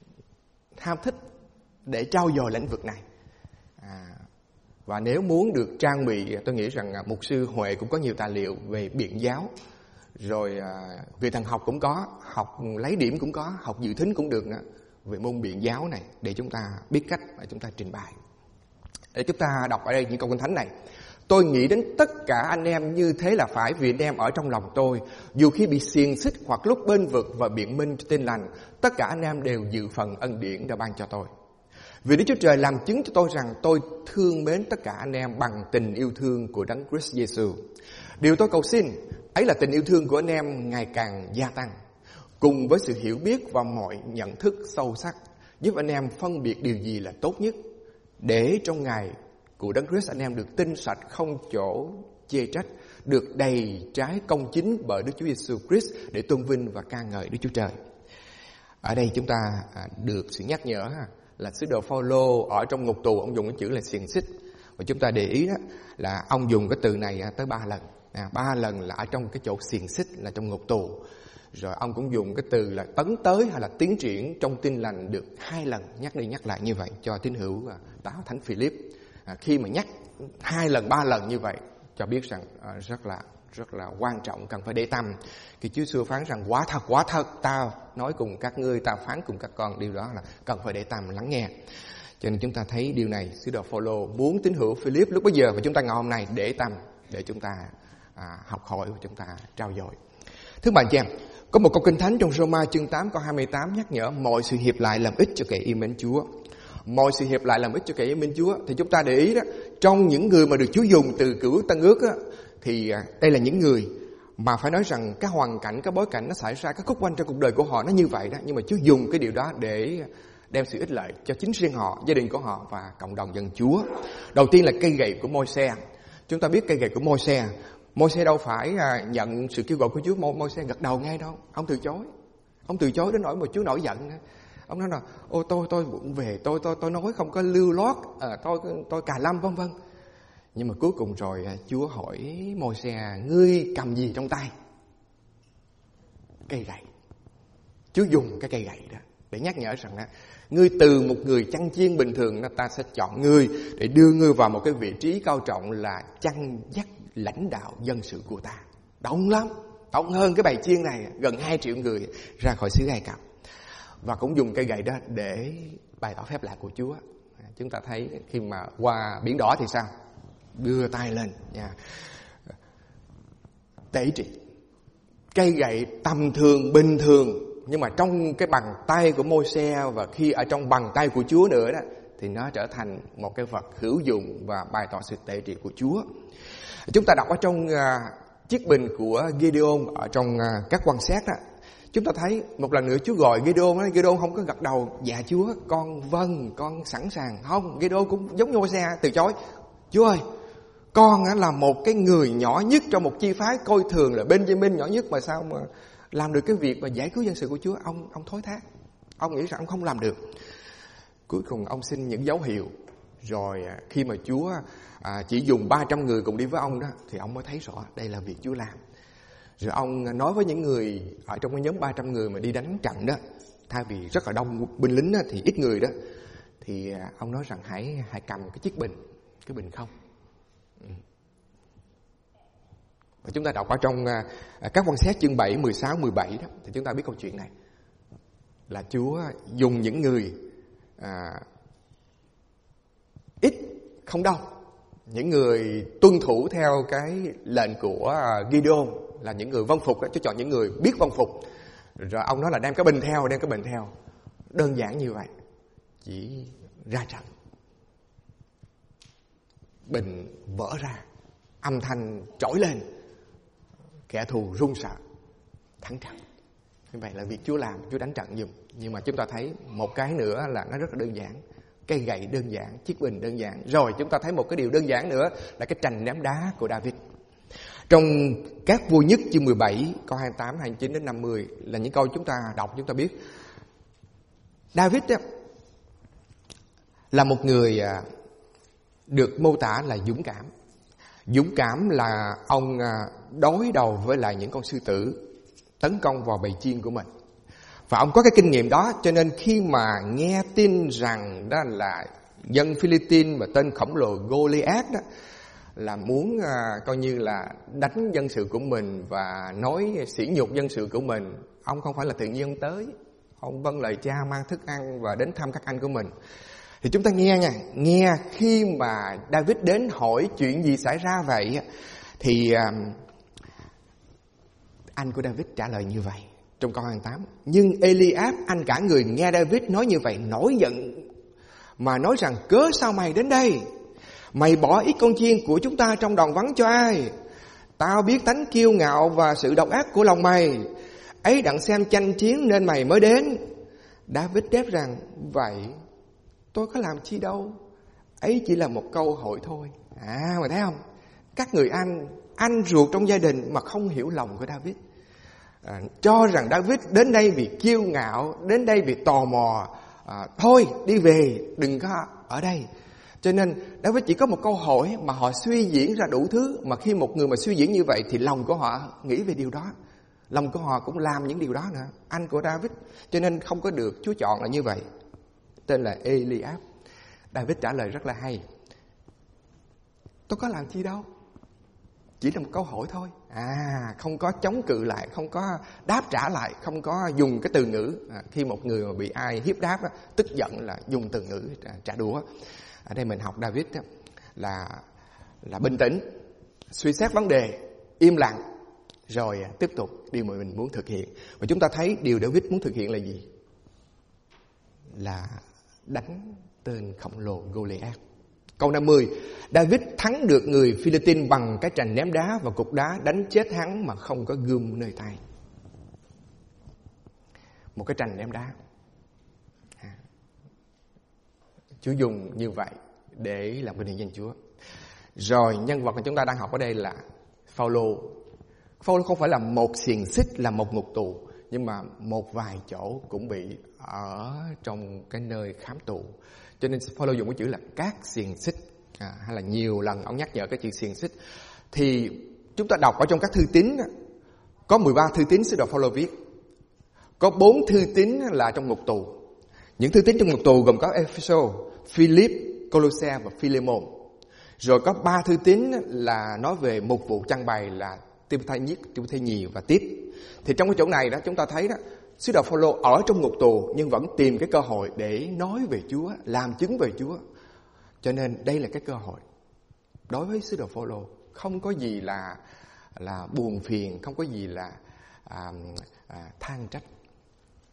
Speaker 1: tham thích để trau dồi lĩnh vực này. À, và nếu muốn được trang bị, tôi nghĩ rằng mục sư Huệ cũng có nhiều tài liệu về biện giáo. Rồi à, về thần học cũng có, học lấy điểm cũng có, học dự thính cũng được nữa. Về môn biện giáo này để chúng ta biết cách mà chúng ta trình bày. Để chúng ta đọc ở đây những câu Kinh Thánh này. Tôi nghĩ đến tất cả anh em như thế là phải, vì anh em ở trong lòng tôi. Dù khi bị xiềng xích hoặc lúc bên vực và biện minh cho tin lành, tất cả anh em đều dự phần ân điển đã ban cho tôi. Vì Đức Chúa Trời làm chứng cho tôi rằng tôi thương mến tất cả anh em bằng tình yêu thương của Đấng Christ Jesus. Điều tôi cầu xin ấy là tình yêu thương của anh em ngày càng gia tăng, cùng với sự hiểu biết và mọi nhận thức sâu sắc, giúp anh em phân biệt điều gì là tốt nhất, để trong ngày của Đấng Christ anh em được tinh sạch, không chỗ chê trách, được đầy trái công chính bởi Đức Chúa Giêsu Christ để tôn vinh và ca ngợi Đức Chúa Trời. Ở đây chúng ta được sự nhắc nhở là sứ đồ Phaolô ở trong ngục tù, ông dùng cái chữ là xiềng xích. Và chúng ta để ý đó là ông dùng cái từ này tới ba lần. À, ba lần là ở trong cái chỗ xiềng xích, là trong ngục tù. Rồi ông cũng dùng cái từ là tấn tới hay là tiến triển trong tin lành được hai lần, nhắc đi nhắc lại như vậy cho tín hữu Táo Thánh Philip. À, khi mà nhắc hai lần, ba lần như vậy cho biết rằng à, rất là rất là quan trọng, cần phải để tâm. Khi Chúa xưa phán rằng quả thật, quả thật ta nói cùng các ngươi, ta phán cùng các con, điều đó là cần phải để tâm lắng nghe. Cho nên chúng ta thấy điều này sứ đồ Phaolô muốn tín hữu Philip lúc bấy giờ và chúng ta ngày hôm nay để tâm để chúng ta à, học hỏi và chúng ta trao dồi. Thưa bạn chị em, có một câu Kinh Thánh trong Roma chương tám câu hai mươi tám nhắc nhở mọi sự hiệp lại làm ích cho kẻ yêu mến Chúa. Mọi sự hiệp lại làm ích cho kẻ yêu mến Chúa. Thì chúng ta để ý đó, trong những người mà được Chúa dùng từ Cựu Tân Ước á, thì đây là những người mà phải nói rằng cái hoàn cảnh, cái bối cảnh nó xảy ra, cái khúc quanh trong cuộc đời của họ nó như vậy đó. Nhưng mà Chúa dùng cái điều đó để đem sự ích lợi cho chính riêng họ, gia đình của họ và cộng đồng dân Chúa. Đầu tiên là cây gậy của Môi-se. Chúng ta biết cây gậy của Môi-se. Môi-se đâu phải nhận sự kêu gọi của Chúa, Môi-se gật đầu ngay đâu. Ông từ chối. Ông từ chối đến nỗi mà Chúa nổi giận. Ông nói là ô tôi tôi bụng về, tôi tôi tôi nói không có lưu lót, à, tôi tôi cà lâm vân vân. Nhưng mà cuối cùng rồi Chúa hỏi Môi-se, ngươi cầm gì trong tay? Cây gậy. Chúa dùng cái cây gậy đó để nhắc nhở rằng đó, ngươi từ một người chăn chiên bình thường, ta sẽ chọn ngươi để đưa ngươi vào một cái vị trí cao trọng là chăn dắt lãnh đạo dân sự của ta. Đông lắm, đông hơn cái bầy chiên này, gần hai triệu người ra khỏi xứ Ai Cập. Và cũng dùng cây gậy đó để bày tỏ phép lạ của Chúa. Chúng ta thấy khi mà qua biển đỏ thì sao? Đưa tay lên nha, tẩy trị. Cây gậy tầm thường, bình thường nhưng mà trong cái bàn tay của Môi-se và khi ở trong bàn tay của Chúa nữa đó, thì nó trở thành một cái vật hữu dụng và bày tỏ sự tể trị của Chúa. Chúng ta đọc ở trong uh, chiếc bình của Gideon ở trong uh, các quan sát đó, chúng ta thấy một lần nữa Chúa gọi Gideon. Gideon không có gật đầu dạ Chúa, con vâng, con sẵn sàng. Không, Gideon cũng giống như Môi-se từ chối. Chúa ơi, con là một cái người nhỏ nhất trong một chi phái coi thường là Benjamin nhỏ nhất, mà sao mà làm được cái việc mà giải cứu dân sự của Chúa? Ông ông thối thác, ông nghĩ rằng ông không làm được. Cuối cùng ông xin những dấu hiệu, rồi khi mà Chúa à, chỉ dùng ba trăm người cùng đi với ông đó, thì ông mới thấy rõ đây là việc Chúa làm. Rồi ông nói với những người ở trong cái nhóm ba trăm người mà đi đánh trận đó, thay vì rất là đông binh lính đó, thì ít người đó, thì ông nói rằng hãy hãy cầm cái chiếc bình, cái bình không. Và chúng ta đọc ở trong à, các quan xét chương bảy, mười sáu, mười bảy đó, thì chúng ta biết câu chuyện này là Chúa dùng những người à, ít không đông, những người tuân thủ theo cái lệnh của Gideon, là những người vâng phục đó. Chúa chọn những người biết vâng phục. Rồi ông nói là đem cái bình theo, đem cái bình theo. Đơn giản như vậy, chỉ ra trận, bình vỡ ra, âm thanh trỗi lên, kẻ thù run sợ, thắng trận. Như vậy là việc Chúa làm, Chúa đánh trận giùm. Nhưng mà chúng ta thấy một cái nữa là nó rất là đơn giản. Cây gậy đơn giản, chiếc bình đơn giản. Rồi chúng ta thấy một cái điều đơn giản nữa là cái trành ném đá của David. Trong các vua nhất chương mười bảy, câu hai mươi tám, hai mươi chín đến năm mươi là những câu chúng ta đọc, chúng ta biết David đó, là một người được mô tả là dũng cảm. Dũng cảm là ông đối đầu với lại những con sư tử tấn công vào bầy chiên của mình. Và ông có cái kinh nghiệm đó, cho nên khi mà nghe tin rằng đó là dân Philippines mà tên khổng lồ Goliath đó là muốn à, coi như là đánh dân sự của mình và nói sỉ nhục dân sự của mình, ông không phải là tự nhiên ông tới, ông vâng lời cha mang thức ăn và đến thăm các anh của mình. Thì chúng ta nghe nha, nghe khi mà David đến hỏi chuyện gì xảy ra vậy, thì à, anh của David trả lời như vậy trong câu hai mươi tám. Nhưng Eliab, anh cả người nghe David nói như vậy, nổi giận mà nói rằng cớ sao mày đến đây? Mày bỏ ít con chiên của chúng ta trong đòn vắng cho ai? Tao biết tánh kiêu ngạo và sự độc ác của lòng mày, ấy đặng xem tranh chiến nên mày mới đến. David đáp rằng, vậy tôi có làm chi đâu, ấy chỉ là một câu hỏi thôi. À, mày thấy không? Các người anh, anh ruột trong gia đình mà không hiểu lòng của David. À, cho rằng David đến đây vì kiêu ngạo, đến đây vì tò mò, à, thôi đi về, đừng có ở đây. Cho nên David chỉ có một câu hỏi mà họ suy diễn ra đủ thứ. Mà khi một người mà suy diễn như vậy thì lòng của họ nghĩ về điều đó, lòng của họ cũng làm những điều đó nữa. Anh của David, cho nên không có được Chúa chọn là như vậy, tên là Eliab. David trả lời rất là hay, tôi có làm chi đâu, chỉ là một câu hỏi thôi. À, không có chống cự lại, không có đáp trả lại, không có dùng cái từ ngữ à, khi một người mà bị ai hiếp đáp á, tức giận là dùng từ ngữ à, trả đũa. Ở đây mình học David á, là là bình tĩnh, suy xét vấn đề, im lặng, rồi à, tiếp tục điều mà mình muốn thực hiện. Và chúng ta thấy điều David muốn thực hiện là gì? Là đánh tên khổng lồ Goliath. Câu năm mươi, David thắng được người Philippines bằng cái trành ném đá và cục đá, đánh chết hắn mà không có gươm nơi tay. Một cái trành ném đá. À, Chúa dùng như vậy để làm vinh hiển danh Chúa. Rồi nhân vật mà chúng ta đang học ở đây là Phao-lô. Phao-lô không phải là một xiềng xích, là một ngục tù, nhưng mà một vài chỗ cũng bị ở trong cái nơi khám tù. Cho nên Phao-lô dùng cái chữ là các xiềng xích, à, hay là nhiều lần ông nhắc nhở cái chữ xiềng xích. Thì chúng ta đọc ở trong các thư tín, có mười ba thư tín sứ đồ Phao-lô viết, có bốn thư tín là trong ngục tù. Những thư tín trong ngục tù gồm có Ephesos, Philip, Colosse và Philemon. Rồi có ba thư tín là nói về mục vụ chăn bày là Timothée nhất, Timothée nhì và Tít. Thì trong cái chỗ này đó chúng ta thấy đó, sứ đồ Phao-lô ở trong ngục tù nhưng vẫn tìm cái cơ hội để nói về Chúa, làm chứng về Chúa. Cho nên đây là cái cơ hội đối với sứ đồ Phao-lô. Không có gì là là buồn phiền, không có gì là à, à, than trách.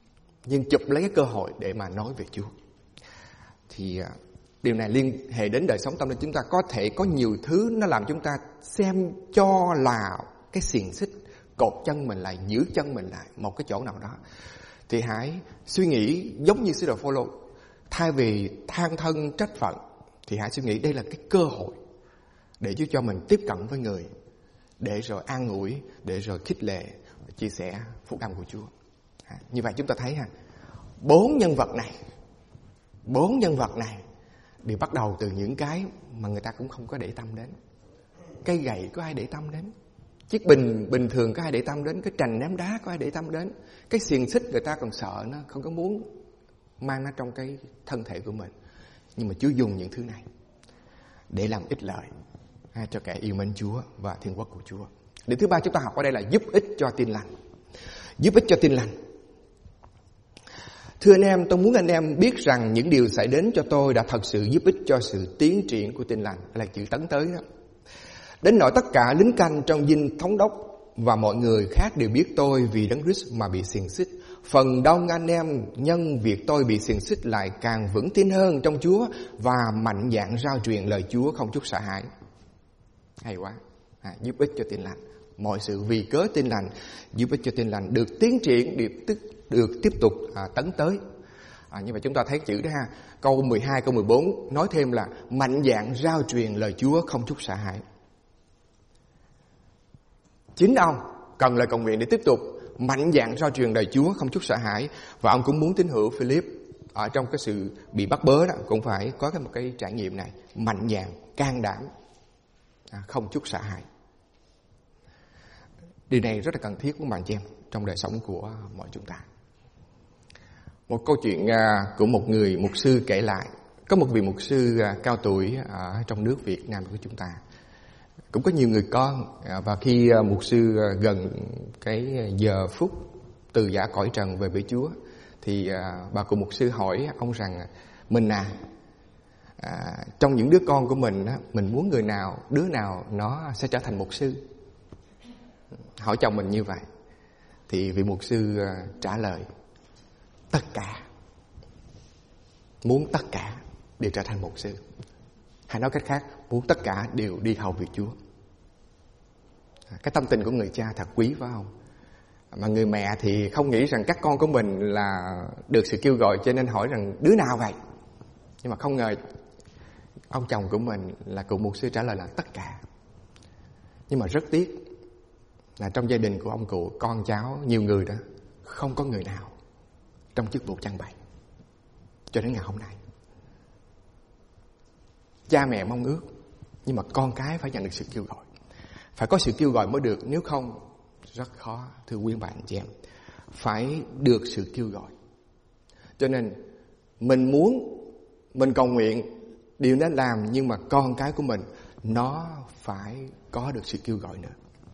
Speaker 1: nhưng chụp lấy cái cơ hội để mà nói về Chúa. Thì điều này liên hệ đến đời sống tâm linh chúng ta. Có thể có nhiều thứ nó làm chúng ta xem cho là cái xiềng xích cột chân mình lại, giữ chân mình lại một cái chỗ nào đó. Thì hãy suy nghĩ giống như sứ đồ Phôlô, thay vì than thân trách phận thì hãy suy nghĩ đây là cái cơ hội để Chúa cho mình tiếp cận với người, để rồi an ủi, để rồi khích lệ, chia sẻ phúc âm của Chúa. À, như vậy chúng ta thấy ha, bốn nhân vật này, bốn nhân vật này đều bắt đầu từ những cái mà người ta cũng không có để tâm đến. Cây gậy có ai để tâm đến? Chiếc bình bình thường có ai để tâm đến? Cái trành ném đá có ai để tâm đến? Cái xiềng xích người ta còn sợ nó, không có muốn mang nó trong cái thân thể của mình. Nhưng mà Chúa dùng những thứ này để làm ích lợi cho kẻ yêu mến Chúa và thiên quốc của Chúa. Điểm thứ ba chúng ta học ở đây là giúp ích cho tin lành. Giúp ích cho tin lành. Thưa anh em, tôi muốn anh em biết rằng những điều xảy đến cho tôi đã thật sự giúp ích cho sự tiến triển của tin lành. Đây là chữ tấn tới đó. Đến nỗi tất cả lính canh trong dinh thống đốc và mọi người khác đều biết tôi vì Đấng Christ mà bị xiềng xích. Phần đông anh em nhân việc tôi bị xiềng xích lại càng vững tin hơn trong Chúa và mạnh dạn rao truyền lời Chúa không chút sợ hãi. Hay quá. À, giúp ích cho tin lành. Mọi sự vì cớ tin lành, giúp ích cho tin lành được tiến triển, được, được tiếp tục à, tấn tới. À, như vậy chúng ta thấy chữ đó ha. Câu mười hai, câu mười bốn nói thêm là mạnh dạn rao truyền lời Chúa không chút sợ hãi. Chính ông cần lời cầu nguyện để tiếp tục mạnh dạn rao truyền lời Chúa không chút sợ hãi. Và ông cũng muốn tín hữu Philip ở trong cái sự bị bắt bớ đó cũng phải có cái một cái trải nghiệm này, mạnh dạn, can đảm, à, không chút sợ hãi. Điều này rất là cần thiết của bạn chị em trong đời sống của mọi chúng ta. Một câu chuyện của một người mục sư kể lại. Có một vị mục sư cao tuổi ở trong nước Việt Nam của chúng ta, cũng có nhiều người con. Và khi mục sư gần cái giờ phút từ giã cõi trần về với Chúa, thì bà cụ mục sư hỏi ông rằng: Mình à, à trong những đứa con của mình, mình muốn người nào, đứa nào nó sẽ trở thành mục sư? Hỏi chồng mình như vậy. Thì vị mục sư trả lời: tất cả. Muốn tất cả đều trở thành mục sư. Hay nói cách khác, muốn tất cả đều đi hầu việc Chúa. Cái tâm tình của người cha thật quý phải không? Mà người mẹ thì không nghĩ rằng các con của mình là được sự kêu gọi, cho nên hỏi rằng đứa nào vậy? Nhưng mà không ngờ ông chồng của mình là cụ mục sư trả lời là tất cả. Nhưng mà rất tiếc là trong gia đình của ông cụ, con cháu, nhiều người đó, không có người nào trong chức vụ trang bày cho đến ngày hôm nay. Cha mẹ mong ước, nhưng mà con cái phải nhận được sự kêu gọi. Phải có sự kêu gọi mới được, nếu không rất khó. Thưa quý bạn chị em, phải được sự kêu gọi. Cho nên mình muốn, mình cầu nguyện điều nên làm, nhưng mà con cái của mình nó phải có được sự kêu gọi nữa.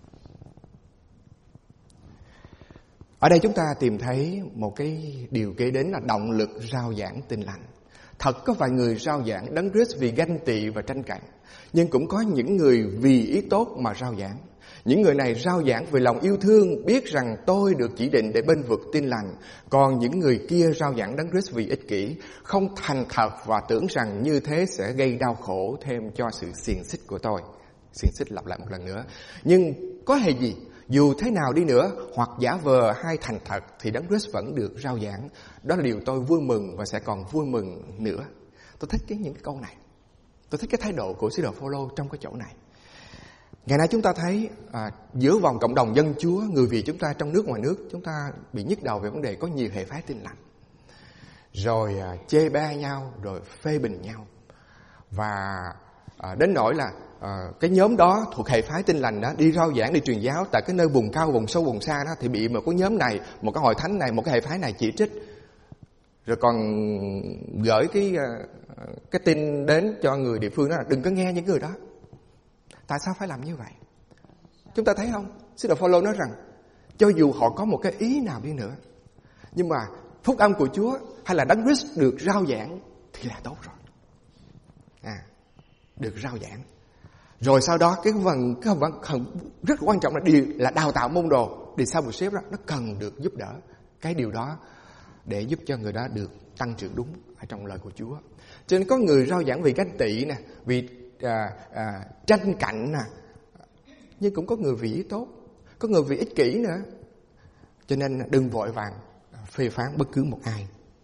Speaker 1: Ở đây chúng ta tìm thấy một cái điều kể đến là động lực rao giảng tin lành. Thật có vài người rao giảng Đấng Christ vì ganh tị và tranh cãi, nhưng cũng có những người vì ý tốt mà rao giảng. Những người này rao giảng vì lòng yêu thương, biết rằng tôi được chỉ định để bênh vực tin lành. Còn những người kia rao giảng Đấng Christ vì ích kỷ, không thành thật và tưởng rằng như thế sẽ gây đau khổ thêm cho sự xiềng xích của tôi. Xiềng xích lặp lại một lần nữa. Nhưng có hề gì, dù thế nào đi nữa, hoặc giả vờ hay thành thật, thì Đấng Christ vẫn được rao giảng. Đó là điều tôi vui mừng và sẽ còn vui mừng nữa. Tôi thích cái những cái câu này. Tôi thích cái thái độ của sứ đồ Phôlô trong cái chỗ này. Ngày nay chúng ta thấy à, giữa vòng cộng đồng dân Chúa, người Việt chúng ta trong nước ngoài nước, chúng ta bị nhức đầu về vấn đề có nhiều hệ phái tin lành. Rồi à, chê bai nhau, rồi phê bình nhau. Và à, đến nỗi là à, cái nhóm đó thuộc hệ phái tin lành đó đi rao giảng, đi truyền giáo tại cái nơi vùng cao, vùng sâu, vùng xa đó, thì bị một cái nhóm này, một cái hội thánh này, một cái hệ phái này chỉ trích. Rồi còn gửi cái cái tin đến cho người địa phương đó là đừng có nghe những người đó. Tại sao phải làm như vậy? Chúng ta thấy không? Sứ đồ Phôlô nói rằng cho dù họ có một cái ý nào đi nữa, nhưng mà phúc âm của Chúa hay là Đấng Christ được rao giảng thì là tốt rồi. À, được rao giảng. Rồi sau đó cái phần cái phần rất quan trọng là điều là đào tạo môn đồ, discipleship đó, nó cần được giúp đỡ. Cái điều đó để giúp cho người đó được tăng trưởng đúng ở trong lời của Chúa. Cho nên có người rao giảng vì ganh tị nè, vì à, à, tranh cạnh nè, nhưng cũng có người vì ý tốt, có người vì ích kỷ nữa. Cho nên đừng vội vàng phê phán bất cứ một ai.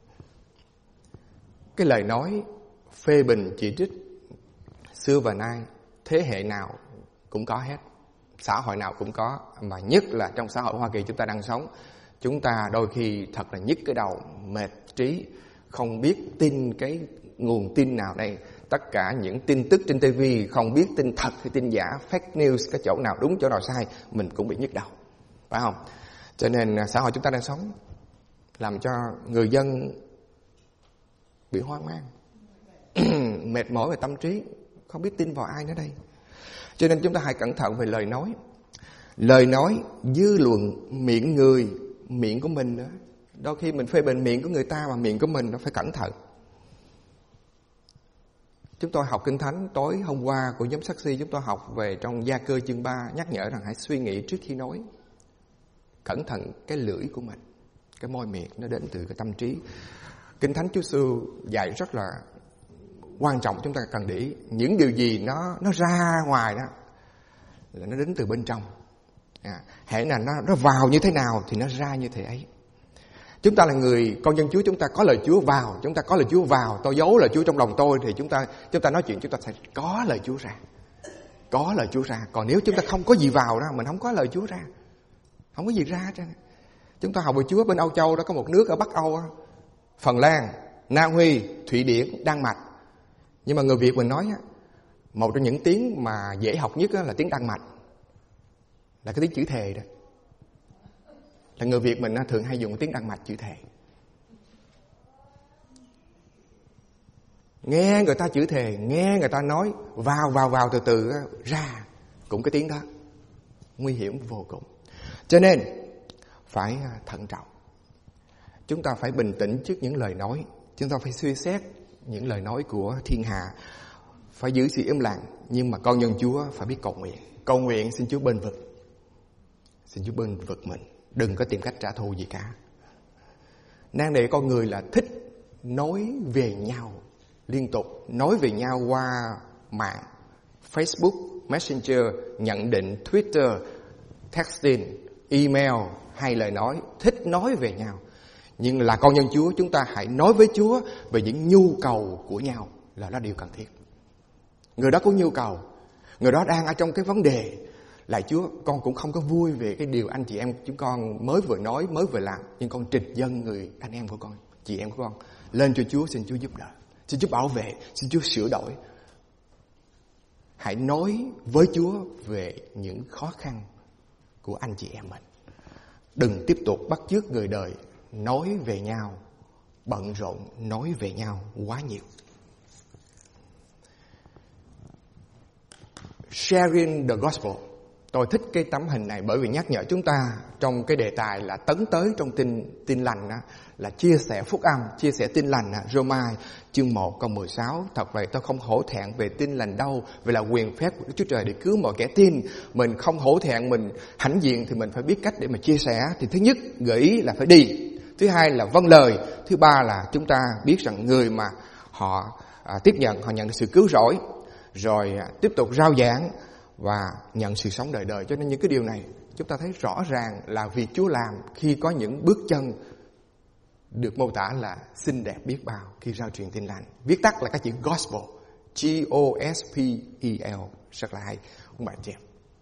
Speaker 1: Cái lời nói phê bình chỉ trích xưa và nay, thế hệ nào cũng có hết, xã hội nào cũng có, mà nhất là trong xã hội Hoa Kỳ chúng ta đang sống. Chúng ta đôi khi thật là nhức cái đầu, mệt trí, không biết tin cái nguồn tin nào đây. Tất cả những tin tức trên ti vi không biết tin thật hay tin giả, fake news, cái chỗ nào đúng chỗ nào sai, mình cũng bị nhức đầu, phải không? Cho nên xã hội chúng ta đang sống làm cho người dân bị hoang mang, mệt mỏi về tâm trí, không biết tin vào ai nữa đây. Cho nên chúng ta hãy cẩn thận về lời nói. Lời nói, dư luận, miệng người, miệng của mình nữa. Đôi khi mình phê bình miệng của người ta mà miệng của mình nó phải cẩn thận. Chúng tôi học Kinh Thánh tối hôm qua của nhóm sắc si, chúng tôi học về trong Gia Cơ chương ba, nhắc nhở rằng hãy suy nghĩ trước khi nói. Cẩn thận cái lưỡi của mình, cái môi miệng nó đến từ cái tâm trí. Kinh Thánh Chúa Giêsu dạy rất là quan trọng, chúng ta cần để ý. Những điều gì nó nó ra ngoài đó là nó đến từ bên trong. À, hễ là nó nó vào như thế nào thì nó ra như thế ấy. Chúng ta là người con dân Chúa, chúng ta có lời Chúa vào, chúng ta có lời Chúa vào, tôi giấu lời Chúa trong lòng tôi thì chúng ta chúng ta nói chuyện chúng ta sẽ có lời Chúa ra. Có lời Chúa ra. Còn nếu chúng ta không có gì vào đó, mình không có lời Chúa ra, không có gì ra hết trơn. Chúng ta học về Chúa bên Âu Châu đó, có một nước ở Bắc Âu, Phần Lan, Na Uy, Thụy Điển, Đan Mạch. Nhưng mà người Việt mình nói một trong những tiếng mà dễ học nhất là tiếng Đan Mạch, là cái tiếng chữ thề đó. Là người Việt mình thường hay dùng tiếng Đan Mạch chữ thề. Nghe người ta chữ thề, nghe người ta nói vào vào vào từ từ ra, cũng cái tiếng đó nguy hiểm vô cùng. Cho nên phải thận trọng. Chúng ta phải bình tĩnh trước những lời nói. Chúng ta phải suy xét những lời nói của thiên hạ. Phải giữ sự im lặng. Nhưng mà con nhân Chúa phải biết cầu nguyện. Cầu nguyện xin Chúa bên vực. Xin Chúa bên vực mình. Đừng có tìm cách trả thù gì cả. Nan đề con người là thích nói về nhau liên tục. Nói về nhau qua mạng, Facebook, Messenger, nhận định, Twitter, texting, email hay lời nói. Thích nói về nhau. Nhưng là con nhân Chúa, chúng ta hãy nói với Chúa về những nhu cầu của nhau, là đó điều cần thiết. Người đó có nhu cầu, người đó đang ở trong cái vấn đề. Lạy Chúa, con cũng không có vui về cái điều anh chị em chúng con mới vừa nói, mới vừa làm. Nhưng con trịch dâng người anh em của con, chị em của con lên cho Chúa, xin Chúa giúp đỡ, xin Chúa bảo vệ, xin Chúa sửa đổi. Hãy nói với Chúa về những khó khăn của anh chị em mình. Đừng tiếp tục bắt chước người đời nói về nhau, bận rộn nói về nhau quá nhiều. Sharing the gospel. Tôi thích cái tấm hình này bởi vì nhắc nhở chúng ta trong cái đề tài là tấn tới trong tin tin lành đó, là chia sẻ phúc âm, chia sẻ tin lành. Roma chương một câu mười sáu. Thật vậy tôi không hổ thẹn về tin lành đâu, vì là quyền phép của Đức Chúa Trời để cứu mọi kẻ tin. Mình không hổ thẹn, mình hãnh diện thì mình phải biết cách để mà chia sẻ. Thì thứ nhất gợi ý là phải đi. Thứ hai là vâng lời. Thứ ba là chúng ta biết rằng người mà họ à, tiếp nhận, họ nhận được sự cứu rỗi, rồi à, tiếp tục rao giảng và nhận sự sống đời đời. Cho nên những cái điều này chúng ta thấy rõ ràng là việc Chúa làm khi có những bước chân được mô tả là xinh đẹp biết bao khi rao truyền tin lành. Viết tắt là cái chữ gospel, G O S P E L, rất là hay ông bạn chị em.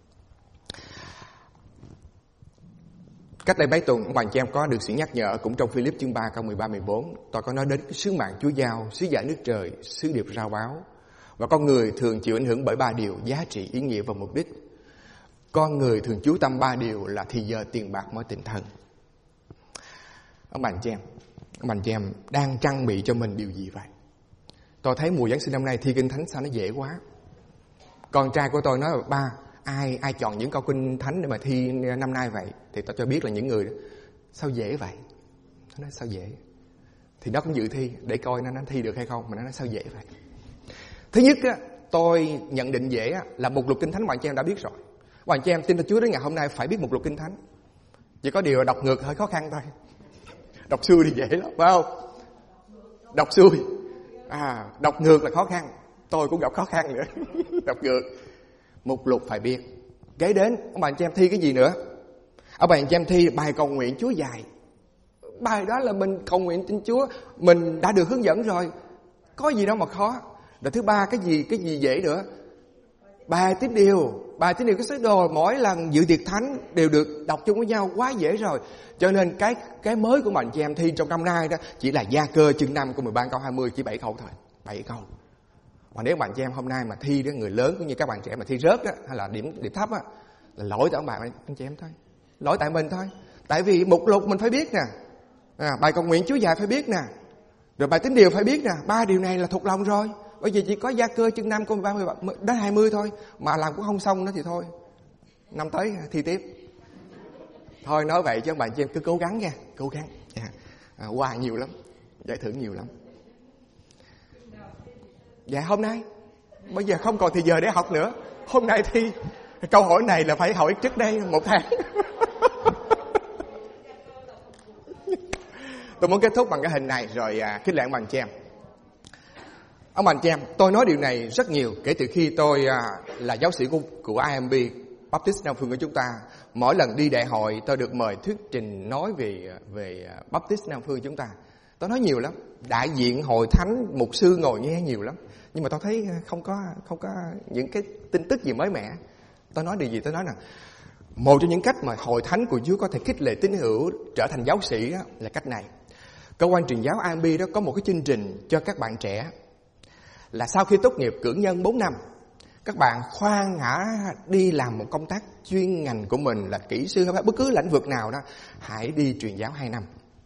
Speaker 1: Cách đây mấy tuần, ông bạn chị em có được sự nhắc nhở cũng trong Philip chương ba câu mười ba mười bốn. Tôi có nói đến cái sứ mạng Chúa giao, sứ giả nước trời, sứ điệp rao báo. Và con người thường chịu ảnh hưởng bởi ba điều: giá trị, ý nghĩa và mục đích. Con người thường chú tâm ba điều là thì giờ, tiền bạc, mối tình thân. Ông bạn chị em, ông bạn chị em đang trang bị cho mình điều gì vậy? Tôi thấy mùa Giáng sinh năm nay thi Kinh Thánh sao nó dễ quá. Con trai của tôi nói là ba, ai ai chọn những câu Kinh Thánh để mà thi năm nay vậy? Thì tôi cho biết là những người sao dễ vậy? Nó nói sao dễ? Thì nó cũng dự thi để coi nó, nó thi được hay không, mà nó nói sao dễ vậy? Thứ nhất á, tôi nhận định dễ á, là mục lục Kinh Thánh bạn chị em đã biết rồi. Bạn chị em tin theo Chúa đến ngày hôm nay phải biết mục lục Kinh Thánh. Chỉ có điều là đọc ngược hơi khó khăn thôi. Đọc xuôi thì dễ lắm, phải không? Đọc xuôi. À, đọc ngược là khó khăn. Tôi cũng gặp khó khăn nữa. Đọc ngược. Mục lục phải biết. Kế đến, ông bạn cho em thi cái gì nữa? Ông bạn cho em thi bài cầu nguyện Chúa dạy. Bài đó là mình cầu nguyện trên Chúa, mình đã được hướng dẫn rồi, có gì đâu mà khó. Rồi thứ ba, cái gì cái gì dễ nữa? Bài tín điều, bài tín điều cái sứ đồ mỗi lần dự tiệc thánh đều được đọc chung với nhau, quá dễ rồi. Cho nên cái cái mới của mình chị em thi trong năm nay đó chỉ là Gia Cơ chương năm của mười ba câu hai mươi, chỉ bảy câu thôi, bảy câu. Còn nếu bạn chị em hôm nay mà thi đó, người lớn cũng như các bạn trẻ mà thi rớt đó, hay là điểm điểm thấp á, là lỗi tại ông bạn anh chị em thôi, lỗi tại mình thôi. Tại vì mục lục mình phải biết nè, à, bài cầu nguyện Chúa dạy phải biết nè, rồi bài tín điều phải biết nè, ba điều này là thuộc lòng rồi. Bây giờ chỉ có Gia Cơ chương năm câu ba mươi đến hai mươi thôi mà làm cũng không xong nữa thì thôi, năm tới thi tiếp. Thôi nói vậy chứ ông bạn chị em cứ cố gắng nha, cố gắng. Yeah. À, quà nhiều lắm, giải thưởng nhiều lắm. Dạ hôm nay bây giờ không còn thì giờ để học nữa. Hôm nay thi câu hỏi này là phải hỏi trước đây một tháng. Tôi muốn kết thúc bằng cái hình này rồi à, khích lệ ông bạn chị em. Ông bạn chị em, tôi nói điều này rất nhiều kể từ khi tôi à, là giáo sĩ của, của i em bê Baptist Nam Phương của chúng ta. Mỗi lần đi đại hội tôi được mời thuyết trình nói về về Baptist Nam Phương chúng ta. Tôi nói nhiều lắm, đại diện hội thánh mục sư ngồi nghe nhiều lắm, nhưng mà tôi thấy không có không có những cái tin tức gì mới mẻ. Tôi nói điều gì tôi nói nè, một trong những cách mà hội thánh của Chúa có thể khích lệ tín hữu trở thành giáo sĩ đó là cách này. Cơ quan truyền giáo i em bê đó có một cái chương trình cho các bạn trẻ là sau khi tốt nghiệp cử nhân bốn năm, các bạn khoan hả đi làm một công tác chuyên ngành của mình là kỹ sư hay bất cứ lĩnh vực nào đó, hãy đi truyền giáo hai năm.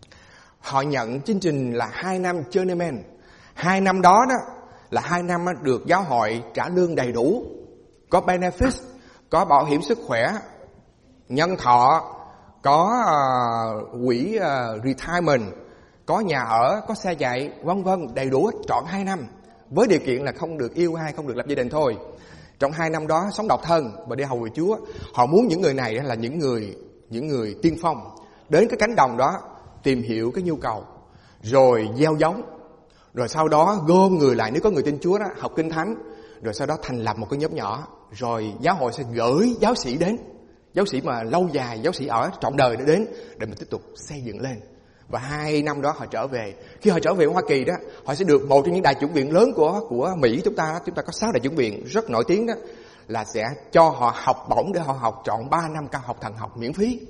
Speaker 1: Họ nhận chương trình là hai năm journeyman. Hai năm đó đó là hai năm được giáo hội trả lương đầy đủ, có benefits, có bảo hiểm sức khỏe, nhân thọ, có uh, quỹ uh, retirement, có nhà ở, có xe chạy, vân vân, đầy đủ trọn hai năm. Với điều kiện là không được yêu ai, không được lập gia đình thôi. Trong hai năm đó sống độc thân và đi hầu việc Chúa. Họ muốn những người này là những người những người tiên phong đến cái cánh đồng đó tìm hiểu cái nhu cầu, rồi gieo giống, rồi sau đó gom người lại, nếu có người tin Chúa đó, học kinh thánh, rồi sau đó thành lập một cái nhóm nhỏ, rồi giáo hội sẽ gửi giáo sĩ đến, giáo sĩ mà lâu dài, giáo sĩ ở trọn đời để đến để mình tiếp tục xây dựng lên. Và hai năm đó họ trở về. Khi họ trở về Hoa Kỳ đó, họ sẽ được một trong những đại chủng viện lớn của của Mỹ chúng ta, chúng ta có sáu đại chủng viện rất nổi tiếng đó, là sẽ cho họ học bổng để họ học trọn ba năm cao học thần học miễn phí.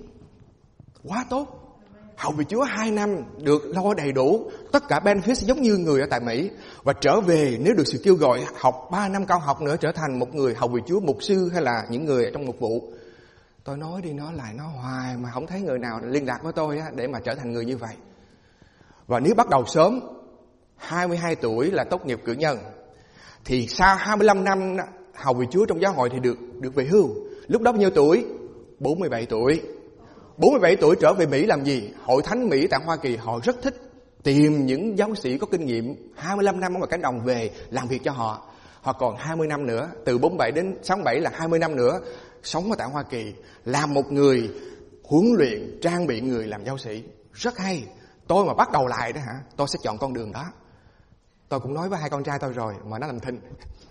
Speaker 1: Quá tốt. Hầu việc Chúa hai năm được lo đầy đủ, tất cả benefits giống như người ở tại Mỹ. Và trở về nếu được sự kêu gọi học ba năm cao học nữa, trở thành một người hầu việc Chúa, mục sư hay là những người ở trong mục vụ. Tôi nói đi nói lại nói hoài mà không thấy người nào liên lạc với tôi á, để mà trở thành người như vậy. Và nếu bắt đầu sớm, hai mươi hai tuổi là tốt nghiệp cử nhân, thì sau hai mươi lăm năm hầu việc Chúa trong giáo hội thì được được về hưu. Lúc đó bao nhiêu tuổi? bốn mươi bảy tuổi. bốn mươi bảy tuổi trở về Mỹ làm gì? Hội thánh Mỹ tại Hoa Kỳ họ rất thích tìm những giáo sĩ có kinh nghiệm hai mươi lăm năm ở ngoài cánh đồng về làm việc cho họ. Họ còn hai mươi năm nữa, từ bốn mươi bảy đến sáu mươi bảy là hai mươi năm nữa sống ở tại Hoa Kỳ, làm một người huấn luyện, trang bị người làm giáo sĩ. Rất hay. Tôi mà bắt đầu lại đó hả, tôi sẽ chọn con đường đó. Tôi cũng nói với hai con trai tôi rồi mà nó làm thinh.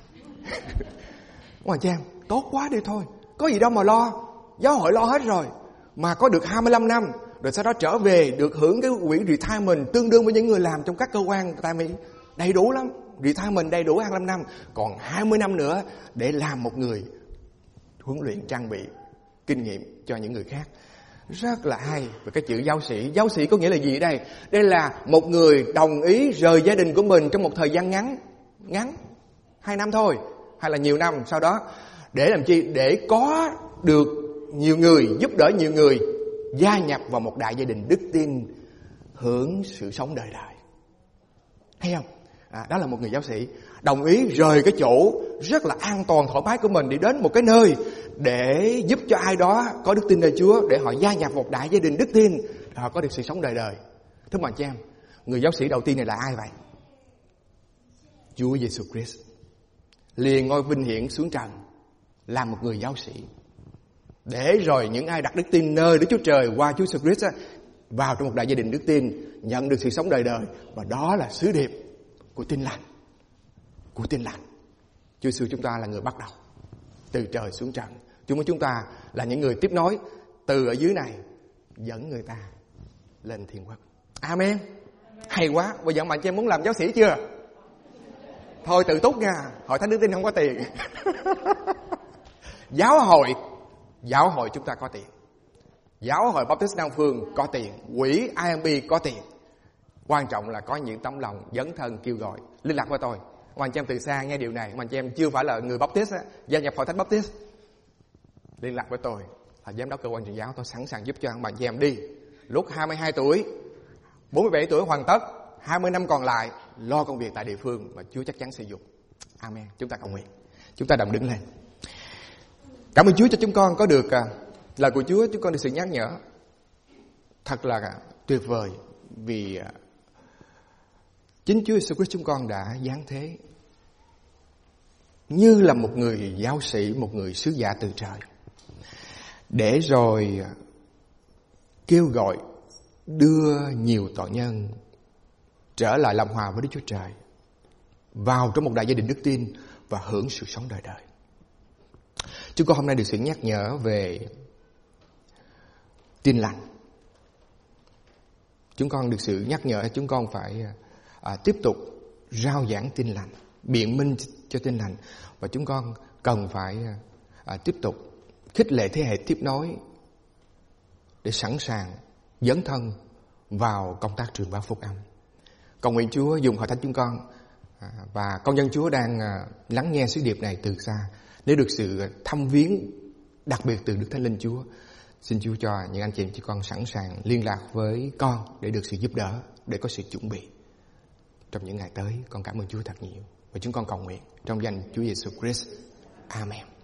Speaker 1: Hoàng Trang, tốt quá đi thôi, có gì đâu mà lo, giáo hội lo hết rồi. Mà có được hai mươi lăm năm, rồi sau đó trở về được hưởng cái quỹ retirement tương đương với những người làm trong các cơ quan tại Mỹ. Đầy đủ lắm, retirement đầy đủ hai mươi lăm năm. Còn hai mươi năm nữa để làm một người huấn luyện, trang bị kinh nghiệm cho những người khác. Rất là hay. Và cái chữ giáo sĩ, giáo sĩ có nghĩa là gì đây? Đây là một người đồng ý rời gia đình của mình trong một thời gian ngắn, ngắn, hai năm thôi, hay là nhiều năm sau đó. Để làm chi? Để có được nhiều người, giúp đỡ nhiều người gia nhập vào một đại gia đình đức tin, hưởng sự sống đời đời. Thấy không? À, đó là một người giáo sĩ đồng ý rời cái chỗ rất là an toàn thoải mái của mình đi đến một cái nơi để giúp cho ai đó có đức tin nơi Chúa, để họ gia nhập một đại gia đình đức tin, để họ có được sự sống đời đời. Thưa mọi chị em, người giáo sĩ đầu tiên này là ai vậy? Chúa Giêsu Christ liền ngôi vinh hiển xuống trần làm một người giáo sĩ, để rồi những ai đặt đức tin nơi Đức Chúa Trời qua Chúa Giêsu Christ vào trong một đại gia đình đức tin, nhận được sự sống đời đời. Và đó là sứ điệp của Tin Lành. Của Tin Lành. Chúa Giêsu chúng ta là người bắt đầu từ trời xuống trần. Chúa muốn chúng ta là những người tiếp nối từ ở dưới này dẫn người ta lên thiên quốc. Amen. Hay quá. Bây giờ bạn chị em muốn làm giáo sĩ chưa? Thôi tự túc nha. Hội Thánh Đức Tin không có tiền. Giáo hội Giáo hội chúng ta có tiền. Giáo hội Baptist Nam Phương có tiền. Quỹ I M B có tiền. Quan trọng là có những tấm lòng dấn thân kêu gọi. Liên lạc với tôi. Anh chị em từ xa nghe điều này, anh chị em chưa phải là người Baptist á, gia nhập Hội Thánh Baptist, liên lạc với tôi là giám đốc cơ quan truyền giáo. Tôi sẵn sàng giúp cho anh chị em đi. Lúc hai mươi hai tuổi, bốn mươi bảy tuổi hoàn tất, hai mươi năm còn lại lo công việc tại địa phương mà Chúa chắc chắn sẽ dùng. Amen. Chúng ta cầu nguyện. Chúng ta đồng đứng lên. Cảm ơn Chúa cho chúng con có được lời của Chúa. Chúng con được sự nhắc nhở thật là tuyệt vời, vì chính Chúa Jesus Christ chúng con đã giáng thế như là một người giáo sĩ, một người sứ giả từ trời, để rồi kêu gọi đưa nhiều tội nhân trở lại làm hòa với Đức Chúa Trời, vào trong một đại gia đình đức tin và hưởng sự sống đời đời. Chúng con hôm nay được sự nhắc nhở về Tin Lành. Chúng con được sự nhắc nhở chúng con phải à, tiếp tục rao giảng Tin Lành, biện minh cho Tin Lành, và chúng con cần phải à, tiếp tục khích lệ thế hệ tiếp nối để sẵn sàng dấn thân vào công tác truyền bá phúc âm. Cầu nguyện Chúa dùng hội thánh chúng con à, và con dân Chúa đang à, lắng nghe sứ điệp này từ xa, nếu được sự thăm viếng đặc biệt từ Đức Thánh Linh Chúa, xin Chúa cho những anh chị em chị con sẵn sàng liên lạc với con để được sự giúp đỡ, để có sự chuẩn bị trong những ngày tới. Con cảm ơn Chúa thật nhiều và chúng con cầu nguyện trong danh Chúa Giêsu Christ. Amen.